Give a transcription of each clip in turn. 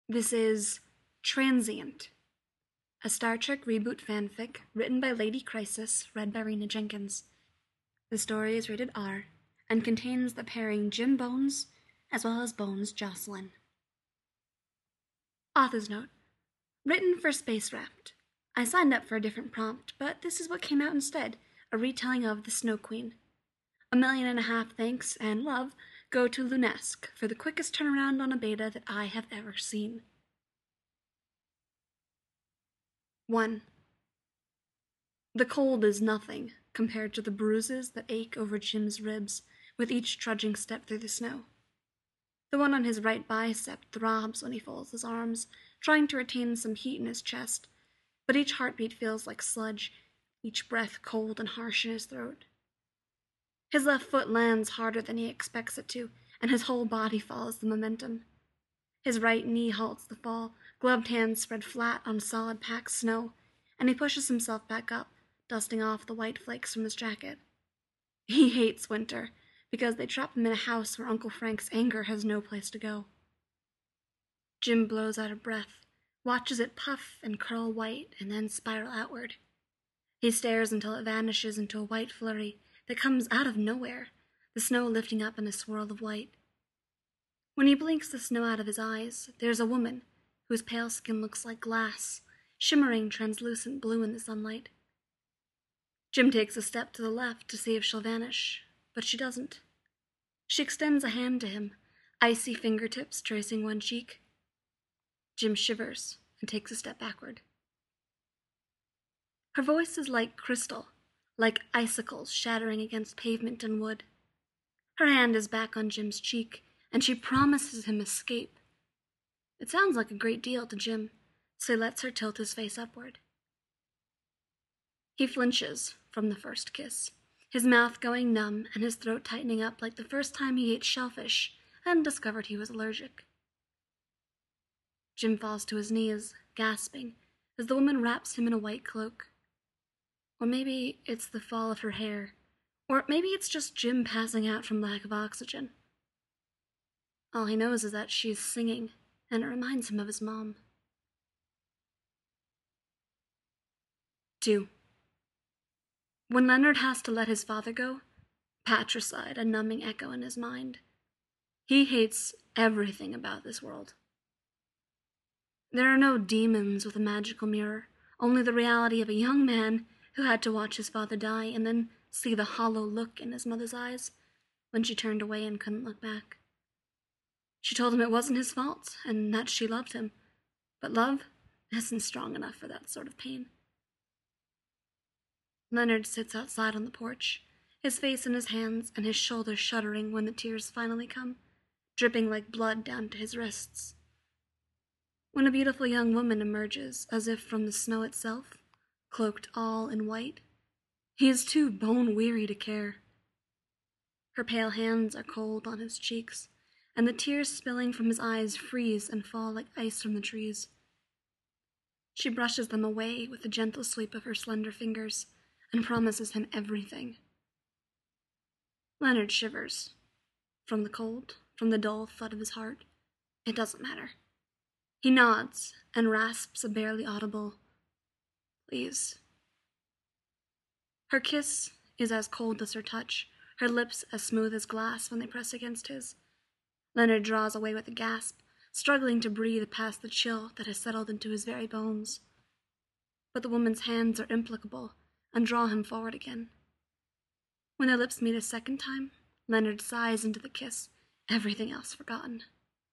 This is Transient, a Star Trek reboot fanfic written by Lady Crisis, read by Rena Jenkins. The story is rated R and contains the pairing Jim Bones as well as Bones Jocelyn. Author's note: written for Space Wrapped. I signed up for a different prompt, but this is what came out instead, a retelling of The Snow Queen. 1.5 million thanks and love go to Lunesque for the quickest turnaround on a beta that I have ever seen. 1. The cold is nothing compared to the bruises that ache over Jim's ribs with each trudging step through the snow. The one on his right bicep throbs when he folds his arms, trying to retain some heat in his chest, but each heartbeat feels like sludge, each breath cold and harsh in his throat. His left foot lands harder than he expects it to, and his whole body follows the momentum. His right knee halts the fall, gloved hands spread flat on solid packed snow, and he pushes himself back up, dusting off the white flakes from his jacket. He hates winter, because they trap him in a house where Uncle Frank's anger has no place to go. Jim blows out of breath, watches it puff and curl white and then spiral outward. He stares until it vanishes into a white flurry that comes out of nowhere, the snow lifting up in a swirl of white. When he blinks the snow out of his eyes, there's a woman whose pale skin looks like glass, shimmering translucent blue in the sunlight. Jim takes a step to the left to see if she'll vanish, but she doesn't. She extends a hand to him, icy fingertips tracing one cheek. Jim shivers and takes a step backward. Her voice is like crystal, like icicles shattering against pavement and wood. Her hand is back on Jim's cheek, and she promises him escape. It sounds like a great deal to Jim, so he lets her tilt his face upward. He flinches from the first kiss, his mouth going numb and his throat tightening up like the first time he ate shellfish and discovered he was allergic. Jim falls to his knees, gasping, as the woman wraps him in a white cloak. Or maybe it's the fall of her hair, or maybe it's just Jim passing out from lack of oxygen. All he knows is that she's singing, and it reminds him of his mom. 2. When Leonard has to let his father go, patricide a numbing echo in his mind. He hates everything about this world. There are no demons with a magical mirror, only the reality of a young man who had to watch his father die and then see the hollow look in his mother's eyes when she turned away and couldn't look back. She told him it wasn't his fault and that she loved him, but love isn't strong enough for that sort of pain. Leonard sits outside on the porch, his face in his hands and his shoulders shuddering when the tears finally come, dripping like blood down to his wrists. When a beautiful young woman emerges, as if from the snow itself, cloaked all in white, he is too bone-weary to care. Her pale hands are cold on his cheeks, and the tears spilling from his eyes freeze and fall like ice from the trees. She brushes them away with a gentle sweep of her slender fingers, and promises him everything. Leonard shivers. From the cold, from the dull thud of his heart. It doesn't matter. He nods and rasps a barely audible, "Please." Her kiss is as cold as her touch, her lips as smooth as glass when they press against his. Leonard draws away with a gasp, struggling to breathe past the chill that has settled into his very bones. But the woman's hands are implacable and draw him forward again. When their lips meet a second time, Leonard sighs into the kiss, everything else forgotten.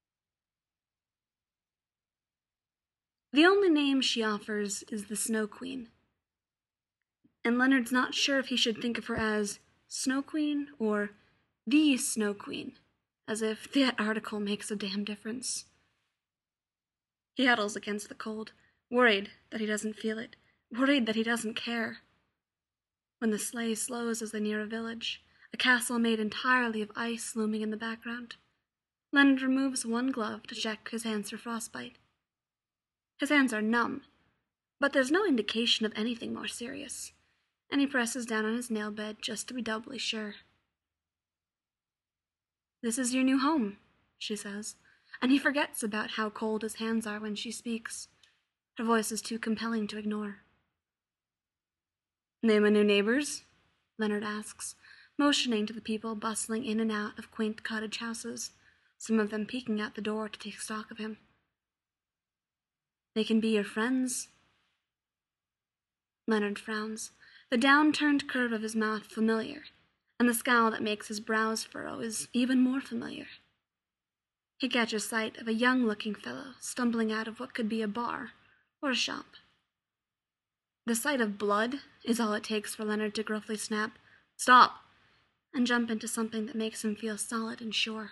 The only name she offers is the Snow Queen, and Leonard's not sure if he should think of her as Snow Queen or the Snow Queen, as if that article makes a damn difference. He huddles against the cold, worried that he doesn't feel it, worried that he doesn't care. When the sleigh slows as they near a village, a castle made entirely of ice looming in the background, Leonard removes one glove to check his hands for frostbite. His hands are numb, but there's no indication of anything more serious, and he presses down on his nail bed just to be doubly sure. "This is your new home," she says, and he forgets about how cold his hands are when she speaks. Her voice is too compelling to ignore. "They my new neighbors?" Leonard asks, motioning to the people bustling in and out of quaint cottage houses, some of them peeking out the door to take stock of him. "They can be your friends." Leonard frowns, the down-turned curve of his mouth familiar, and the scowl that makes his brows furrow is even more familiar. He catches sight of a young-looking fellow stumbling out of what could be a bar or a shop. The sight of blood is all it takes for Leonard to gruffly snap, "Stop!" and jump into something that makes him feel solid and sure.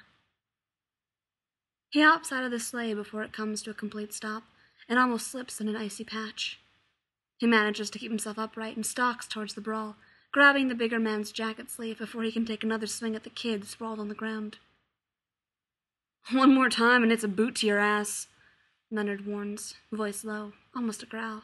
He hops out of the sleigh before it comes to a complete stop, and almost slips in an icy patch. He manages to keep himself upright and stalks towards the brawl, grabbing the bigger man's jacket sleeve before he can take another swing at the kid sprawled on the ground. "One more time and it's a boot to your ass," Leonard warns, voice low, almost a growl.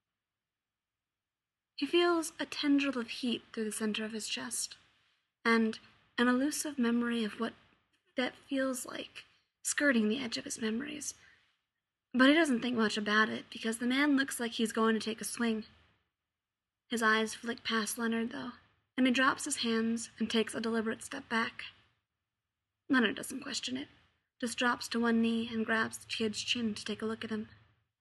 He feels a tendril of heat through the center of his chest, and an elusive memory of what that feels like, skirting the edge of his memories. But he doesn't think much about it, because the man looks like he's going to take a swing. His eyes flick past Leonard, though, and he drops his hands and takes a deliberate step back. Leonard doesn't question it, just drops to one knee and grabs the kid's chin to take a look at him.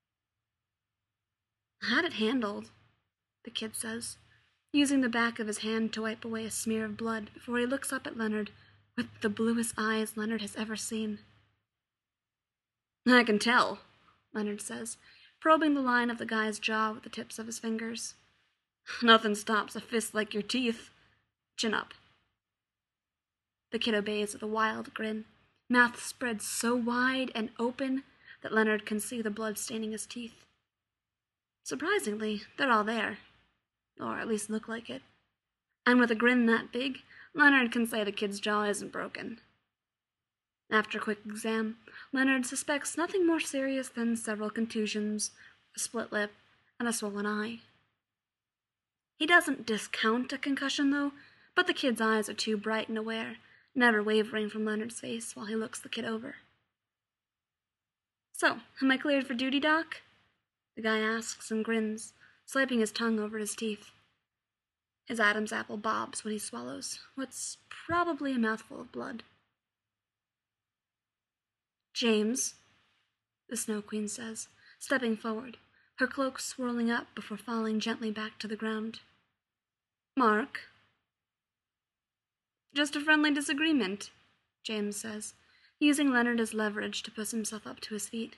"Had it handled," the kid says, using the back of his hand to wipe away a smear of blood before he looks up at Leonard with the bluest eyes Leonard has ever seen. "I can tell," Leonard says, probing the line of the guy's jaw with the tips of his fingers. "Nothing stops a fist like your teeth. Chin up." The kid obeys with a wild grin, mouth spread so wide and open that Leonard can see the blood staining his teeth. Surprisingly, they're all there, or at least look like it. And with a grin that big, Leonard can say the kid's jaw isn't broken. After a quick exam, Leonard suspects nothing more serious than several contusions, a split lip, and a swollen eye. He doesn't discount a concussion, though, but the kid's eyes are too bright and aware, never wavering from Leonard's face while he looks the kid over. "So, am I cleared for duty, Doc?" the guy asks and grins, swiping his tongue over his teeth. His Adam's apple bobs when he swallows what's probably a mouthful of blood. "James," the Snow Queen says, stepping forward, her cloak swirling up before falling gently back to the ground. "Mark." "Just a friendly disagreement," James says, using Leonard as leverage to push himself up to his feet.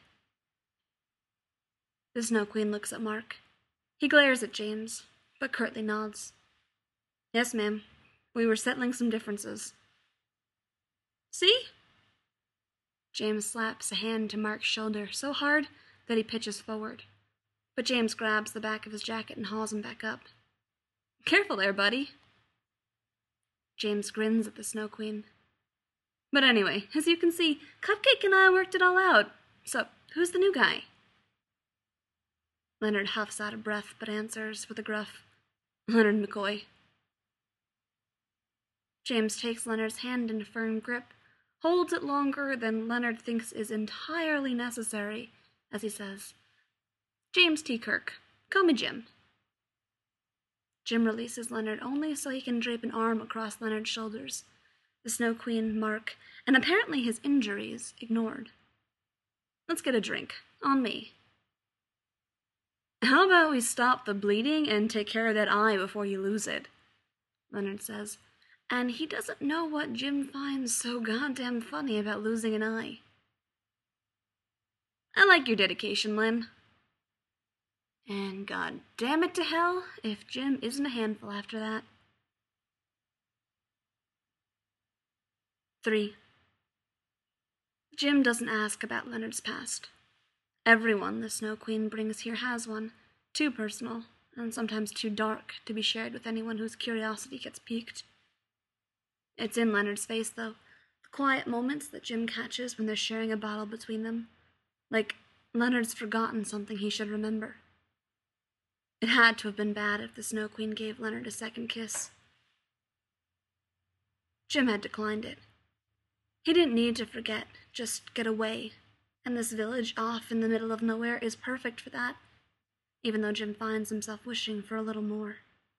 The Snow Queen looks at Mark. He glares at James, but curtly nods. "Yes, ma'am. We were settling some differences." "See?" James slaps a hand to Mark's shoulder so hard that he pitches forward, but James grabs the back of his jacket and hauls him back up. "Careful there, buddy." James grins at the Snow Queen. "But anyway, as you can see, Cupcake and I worked it all out. So, who's the new guy?" Leonard huffs out of breath, but answers with a gruff, "Leonard McCoy." James takes Leonard's hand in a firm grip, holds it longer than Leonard thinks is entirely necessary, as he says, "James T. Kirk. Call me Jim." Jim releases Leonard only so he can drape an arm across Leonard's shoulders, the Snow Queen, Mark, and apparently his injuries ignored. "Let's get a drink. On me." "How about we stop the bleeding and take care of that eye before you lose it?" Leonard says, and he doesn't know what Jim finds so goddamn funny about losing an eye. "I like your dedication, Len." And god damn it to hell if Jim isn't a handful after that. 3. Jim doesn't ask about Leonard's past. Everyone the Snow Queen brings here has one, too personal, and sometimes too dark to be shared with anyone whose curiosity gets piqued. It's in Leonard's face, though, the quiet moments that Jim catches when they're sharing a bottle between them, like Leonard's forgotten something he should remember. It had to have been bad if the Snow Queen gave Leonard a second kiss. Jim had declined it. He didn't need to forget just get away, and this village off in the middle of nowhere is perfect for that, even though Jim finds himself wishing for a little more.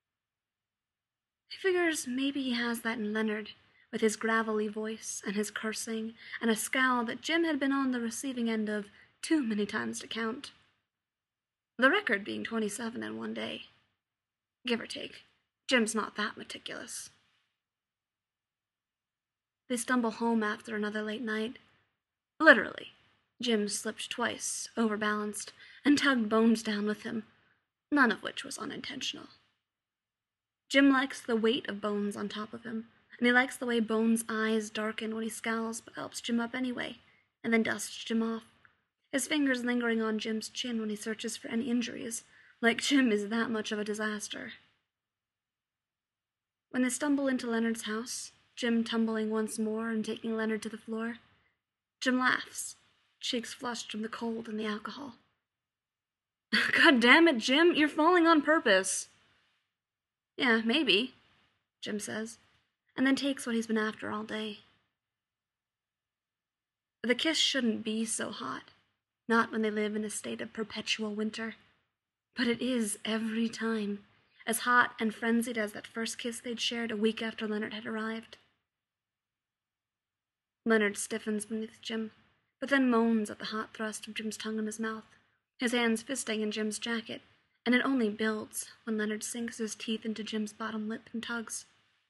He figures maybe he has that in Leonard, with his gravelly voice and his cursing and a scowl that Jim had been on the receiving end of too many times to count. The record being 27 in one day. Give or take. Jim's not that meticulous. They stumble home after another late night. Literally, Jim slipped twice, overbalanced, and tugged Bones down with him, none of which was unintentional. Jim likes the weight of Bones on top of him, and he likes the way Bones' eyes darken when he scowls but helps Jim up anyway, and then dusts Jim off, his fingers lingering on Jim's chin when he searches for any injuries, like Jim is that much of a disaster. When they stumble into Leonard's house, Jim tumbling once more and taking Leonard to the floor, Jim laughs, cheeks flushed from the cold and the alcohol. God damn it, Jim, you're falling on purpose. Yeah, maybe, Jim says, and then takes what he's been after all day. The kiss shouldn't be so hot, not when they live in a state of perpetual winter, but it is every time, as hot and frenzied as that first kiss they'd shared a week after Leonard had arrived. Leonard stiffens beneath Jim, but then moans at the hot thrust of Jim's tongue in his mouth, his hands fisting in Jim's jacket, and it only builds when Leonard sinks his teeth into Jim's bottom lip and tugs.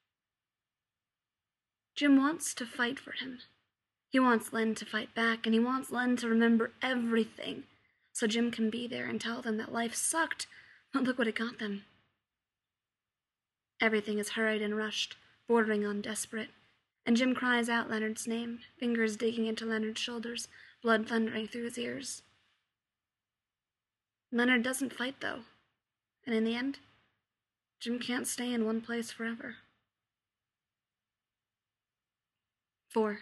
Jim wants to fight for him. He wants Len to fight back, and he wants Len to remember everything, so Jim can be there and tell them that life sucked, but look what it got them. Everything is hurried and rushed, bordering on desperate, and Jim cries out Leonard's name, fingers digging into Leonard's shoulders, blood thundering through his ears. Leonard doesn't fight, though, and in the end, Jim can't stay in one place forever. 4.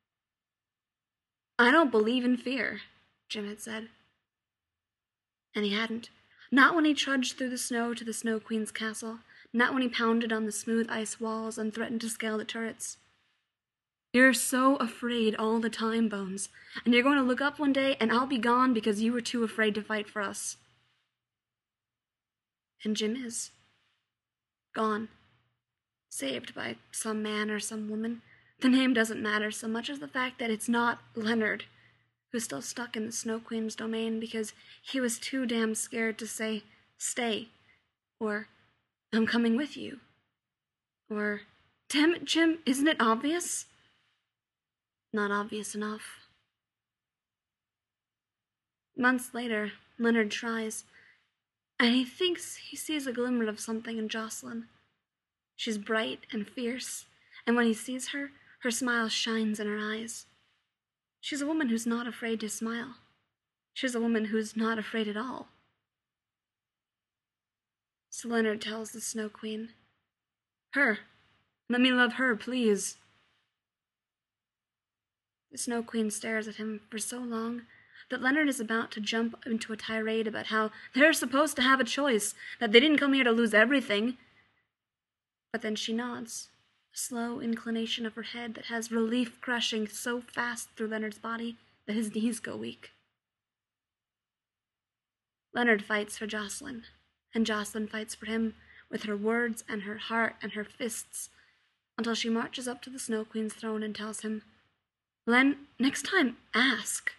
I don't believe in fear, Jim had said. And he hadn't. Not when he trudged through the snow to the Snow Queen's castle, not when he pounded on the smooth ice walls and threatened to scale the turrets. You're so afraid all the time, Bones, and you're going to look up one day and I'll be gone because you were too afraid to fight for us. And Jim is. Gone. Saved by some man or some woman. The name doesn't matter so much as the fact that it's not Leonard, who's still stuck in the Snow Queen's domain because he was too damn scared to say, stay, or I'm coming with you, or damn it, Jim, isn't it obvious? Not obvious enough. Months later, Leonard tries, and he thinks he sees a glimmer of something in Jocelyn. She's bright and fierce, and when he sees her, her smile shines in her eyes. She's a woman who's not afraid to smile. She's a woman who's not afraid at all. So Leonard tells the Snow Queen, her. Let me love her, please. The Snow Queen stares at him for so long that Leonard is about to jump into a tirade about how they're supposed to have a choice, that they didn't come here to lose everything. But then she nods, a slow inclination of her head that has relief crushing so fast through Leonard's body that his knees go weak. Leonard fights for Jocelyn, and Jocelyn fights for him with her words and her heart and her fists, until she marches up to the Snow Queen's throne and tells him, Len, next time, ask.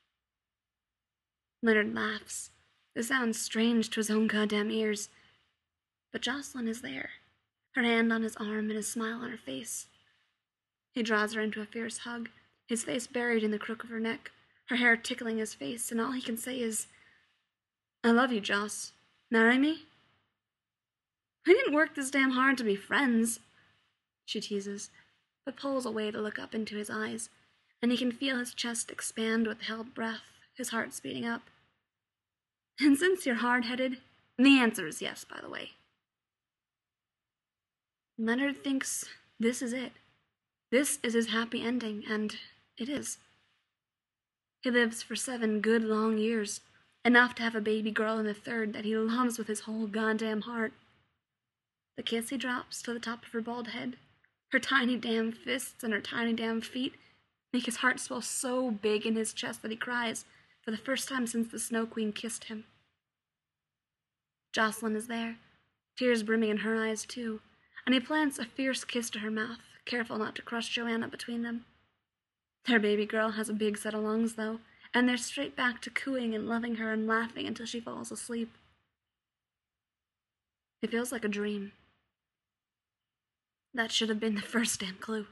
Leonard laughs. This sounds strange to his own goddamn ears. But Jocelyn is there, her hand on his arm and a smile on her face. He draws her into a fierce hug, his face buried in the crook of her neck, her hair tickling his face, and all he can say is, I love you, Joss. Marry me? We didn't work this damn hard to be friends, she teases, but pulls away to look up into his eyes, and he can feel his chest expand with held breath, his heart speeding up. And since you're hard-headed, the answer is yes, by the way. Leonard thinks this is it. This is his happy ending, and it is. He lives for 7 good long years, enough to have a baby girl in the 3rd that he loves with his whole goddamn heart. The kiss he drops to the top of her bald head, her tiny damn fists and her tiny damn feet, make his heart swell so big in his chest that he cries for the first time since the Snow Queen kissed him. Jocelyn is there, tears brimming in her eyes too, and he plants a fierce kiss to her mouth, careful not to crush Joanna between them. Their baby girl has a big set of lungs, though, and they're straight back to cooing and loving her and laughing until she falls asleep. It feels like a dream. That should have been the first damn clue.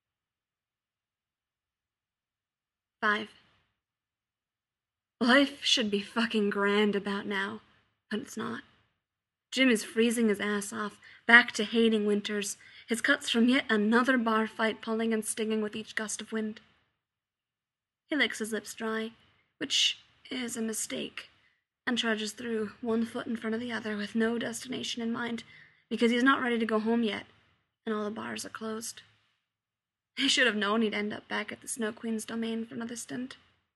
5. Life should be fucking grand about now, but it's not. Jim is freezing his ass off, back to hating winters, his cuts from yet another bar fight pulling and stinging with each gust of wind. He licks his lips dry, which is a mistake, and trudges through, one foot in front of the other, with no destination in mind, because he's not ready to go home yet, and all the bars are closed. He should have known he'd end up back at the Snow Queen's domain for another stint.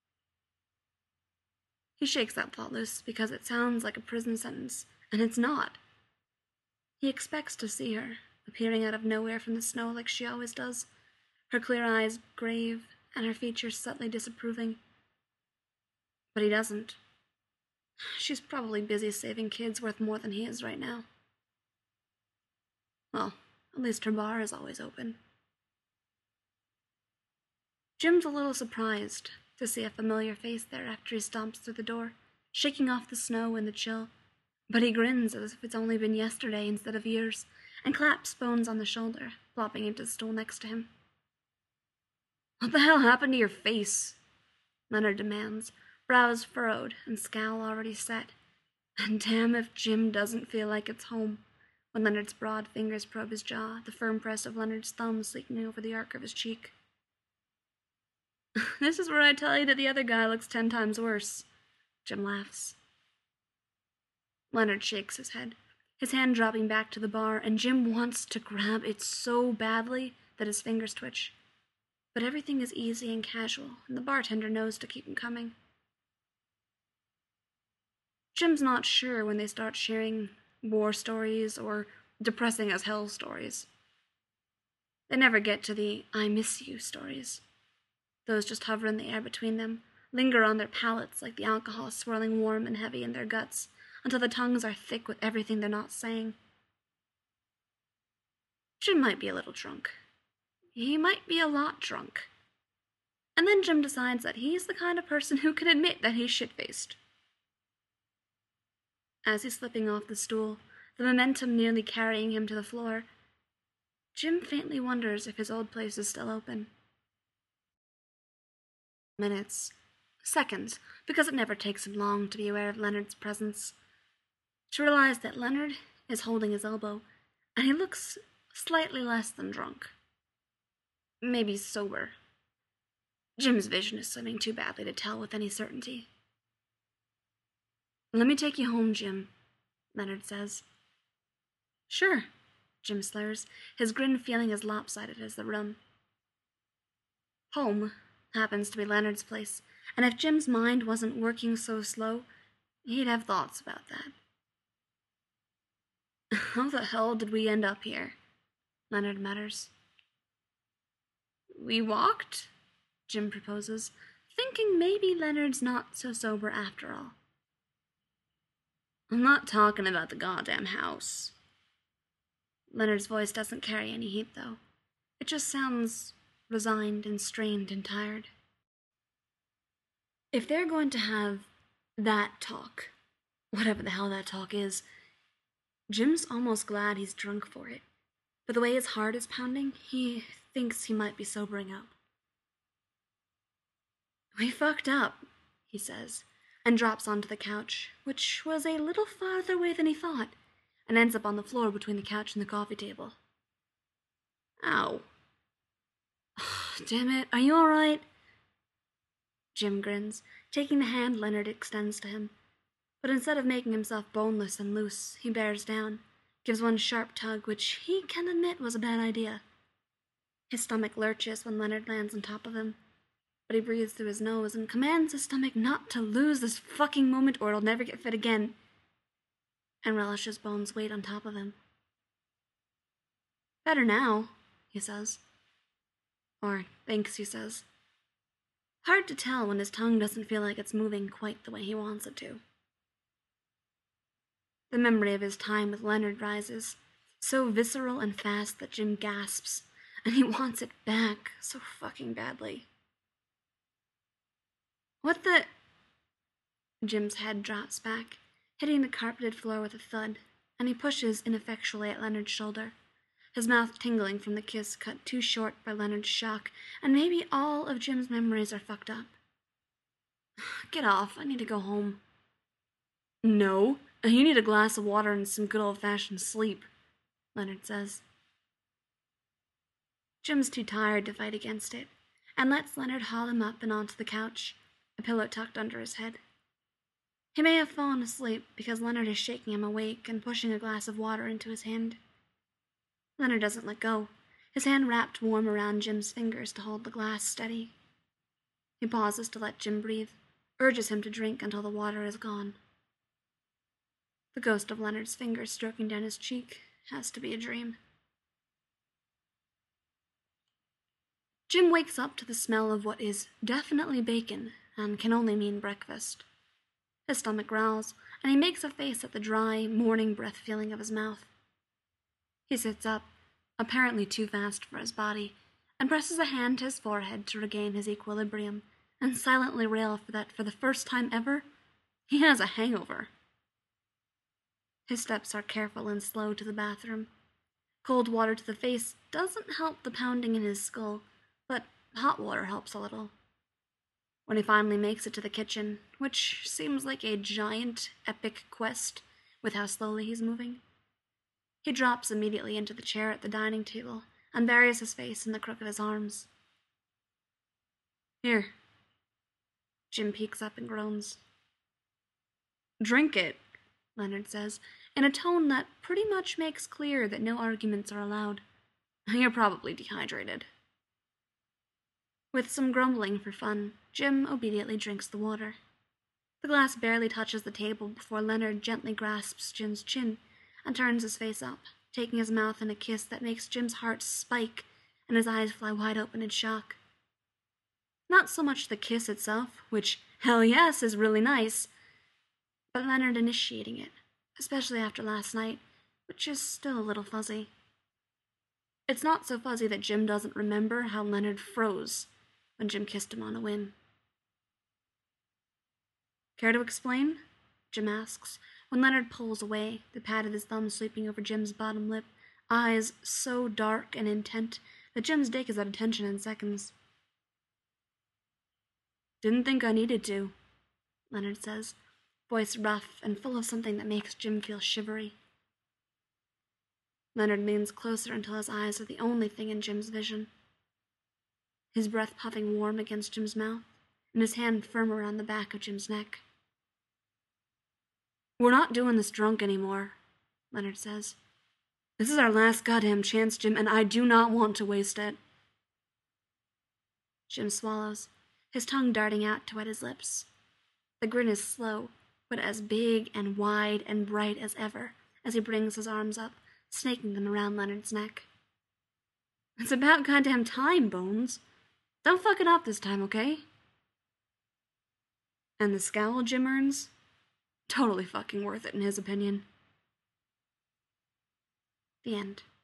He shakes that thought loose because it sounds like a prison sentence, and it's not. He expects to see her, appearing out of nowhere from the snow like she always does, her clear eyes grave and her features subtly disapproving. But he doesn't. She's probably busy saving kids worth more than he is right now. Well, at least her bar is always open. Jim's a little surprised to see a familiar face there after he stomps through the door, shaking off the snow and the chill, but he grins as if it's only been yesterday instead of years, and claps Bones on the shoulder, plopping into the stool next to him. "What the hell happened to your face?" Leonard demands, brows furrowed and scowl already set. And damn if Jim doesn't feel like it's home when Leonard's broad fingers probe his jaw, the firm press of Leonard's thumb sleeking over the arc of his cheek. "This is where I tell you that the other guy looks 10 times worse," Jim laughs. Leonard shakes his head, his hand dropping back to the bar, and Jim wants to grab it so badly that his fingers twitch. But everything is easy and casual, and the bartender knows to keep him coming. Jim's not sure when they start sharing war stories or depressing as hell stories. They never get to the "I miss you" stories. Those just hover in the air between them, linger on their palates like the alcohol swirling warm and heavy in their guts, until the tongues are thick with everything they're not saying. Jim might be a little drunk. He might be a lot drunk. And then Jim decides that he's the kind of person who can admit that he's shit-faced. As he's slipping off the stool, the momentum nearly carrying him to the floor, Jim faintly wonders if his old place is still open. Minutes, seconds, because it never takes him long to be aware of Leonard's presence, to realize that Leonard is holding his elbow, and he looks slightly less than drunk. Maybe sober. Jim's vision is swimming too badly to tell with any certainty. "Let me take you home, Jim," Leonard says. "Sure," Jim slurs, his grin feeling as lopsided as the room. Home happens to be Leonard's place, and if Jim's mind wasn't working so slow, he'd have thoughts about that. "How the hell did we end up here?" Leonard mutters. "We walked?" Jim proposes, thinking maybe Leonard's not so sober after all. "I'm not talking about the goddamn house." Leonard's voice doesn't carry any heat, though. It just sounds resigned and strained and tired. If they're going to have that talk, whatever the hell that talk is, Jim's almost glad he's drunk for it. But the way his heart is pounding, he thinks he might be sobering up. "We fucked up," he says, and drops onto the couch, which was a little farther away than he thought, and ends up on the floor between the couch and the coffee table. "Ow." "Damn it, are you all right?" Jim grins, taking the hand Leonard extends to him. But instead of making himself boneless and loose, he bears down, gives one sharp tug, which he can admit was a bad idea. His stomach lurches when Leonard lands on top of him, but he breathes through his nose and commands his stomach not to lose this fucking moment or it'll never get fit again, and relishes Bones' weight on top of him. "Better now," he says. Or thinks he says. Hard to tell when his tongue doesn't feel like it's moving quite the way he wants it to. The memory of his time with Leonard rises, so visceral and fast that Jim gasps, and he wants it back so fucking badly. What the... Jim's head drops back, hitting the carpeted floor with a thud, and he pushes ineffectually at Leonard's shoulder, his mouth tingling from the kiss cut too short by Leonard's shock, and maybe all of Jim's memories are fucked up. Get off, I need to go home. No, you need a glass of water and some good old-fashioned sleep, Leonard says. Jim's too tired to fight against it, and lets Leonard haul him up and onto the couch, a pillow tucked under his head. He may have fallen asleep because Leonard is shaking him awake and pushing a glass of water into his hand. Leonard doesn't let go, his hand wrapped warm around Jim's fingers to hold the glass steady. He pauses to let Jim breathe, urges him to drink until the water is gone. The ghost of Leonard's fingers stroking down his cheek has to be a dream. Jim wakes up to the smell of what is definitely bacon and can only mean breakfast. His stomach growls, and he makes a face at the dry, morning breath feeling of his mouth. He sits up, apparently too fast for his body, and presses a hand to his forehead to regain his equilibrium, and silently rail that for the first time ever, he has a hangover. His steps are careful and slow to the bathroom. Cold water to the face doesn't help the pounding in his skull, but hot water helps a little. When he finally makes it to the kitchen, which seems like a giant, epic quest with how slowly he's moving, he drops immediately into the chair at the dining table and buries his face in the crook of his arms. Here. Jim peeks up and groans. Drink it, Leonard says, in a tone that pretty much makes clear that no arguments are allowed. You're probably dehydrated. With some grumbling for fun, Jim obediently drinks the water. The glass barely touches the table before Leonard gently grasps Jim's chin and turns his face up, taking his mouth in a kiss that makes Jim's heart spike and his eyes fly wide open in shock. Not so much the kiss itself, which, hell yes, is really nice, but Leonard initiating it, especially after last night, which is still a little fuzzy. It's not so fuzzy that Jim doesn't remember how Leonard froze when Jim kissed him on a whim. Care to explain? Jim asks, when Leonard pulls away, the pad of his thumb sweeping over Jim's bottom lip, eyes so dark and intent that Jim's dick is at attention in seconds. Didn't think I needed to, Leonard says, voice rough and full of something that makes Jim feel shivery. Leonard leans closer until his eyes are the only thing in Jim's vision. His breath puffing warm against Jim's mouth, and his hand firm around the back of Jim's neck. We're not doing this drunk anymore, Leonard says. This is our last goddamn chance, Jim, and I do not want to waste it. Jim swallows, his tongue darting out to wet his lips. The grin is slow, but as big and wide and bright as ever, as he brings his arms up, snaking them around Leonard's neck. It's about goddamn time, Bones. Don't fuck it up this time, okay? And the scowl Jim earns? Totally fucking worth it in his opinion. The end.